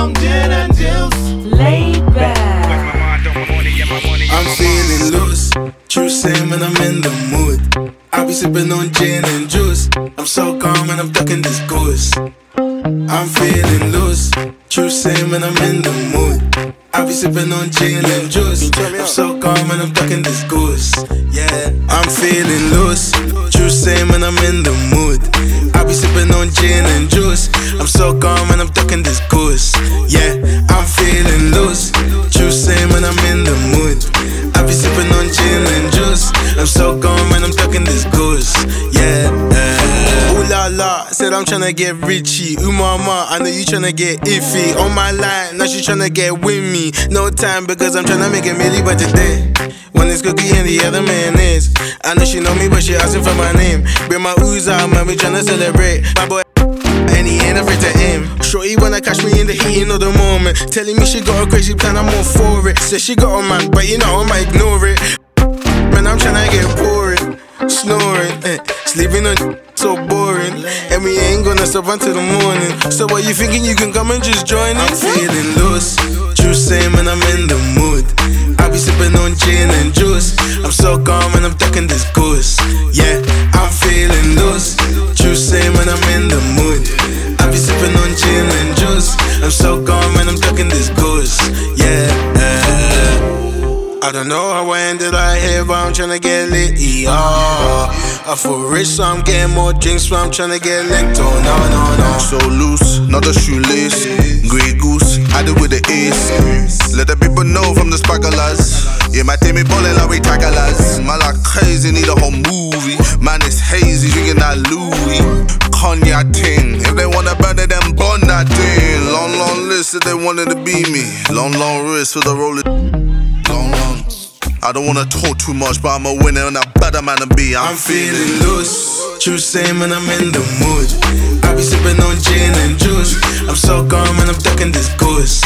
some gin and juice. Laid back. I'm feeling loose. True saying when I'm in the mood. I be sipping on gin and juice. I'm so calm and I'm ducking this goose. I'm feeling loose. True saying when I'm in the mood. I be sipping on gin and juice. I'm so calm and I'm ducking this goose. Yeah, I'm feeling loose. True saying when I'm in the mood. I be sipping on gin and juice. I'm so calm and I'm ducking this goose. Yeah, I'm feeling loose. True saying when I'm in the mood. I be sipping on gin and juice. I'm so calm and I'm ducking this goose. Yeah. Ooh la la, said I'm tryna get richy. Ooh mama, I know you tryna get iffy. On my line, now she tryna get with me. No time because I'm tryna make a milli by today. One is cookie and the other man is. I know she know me but she asking for my name. Bring my ooze out, man, we tryna celebrate. My boy and he ain't afraid to aim. Shorty wanna catch me in the heat of the moment. Telling me she got a crazy plan, I'm all for it. Says she got a man, but you know I'ma ignore it. Man, I'm tryna get boring, snoring, sleeping on so boring. And we ain't gonna stop until the morning. So what you thinking you can come and just join us? I'm feeling loose, true saying when I'm in the mood. I be sipping on gin and juice. I'm so calm and I'm ducking this goose. Yeah, I'm feeling loose, true saying when I'm in the mood. I be sipping on gin and juice. I'm so calm and I'm ducking this goose. Yeah. I don't know how I ended right here, but I'm tryna get lit, yeah. I feel rich, so I'm getting more drinks, so I'm tryna get licked, oh no. So loose, not a shoelace. Grey goose, I do with the ace. Let the people know from the sparklers. Yeah, my team is ballin' like we tacklers. Man like crazy, need a whole movie. Man is hazy, drinking that Louis. Cognac ting, if they wanna burn it, then burn that thing. Long list if they wanted to be me. Long wrist for the roller. Long. I don't wanna talk too much, but I'm a winner and a better man to be. I'm feeling loose, true saying when I'm in the mood. I be sipping on gin and juice. I'm so calm and I'm ducking this goose.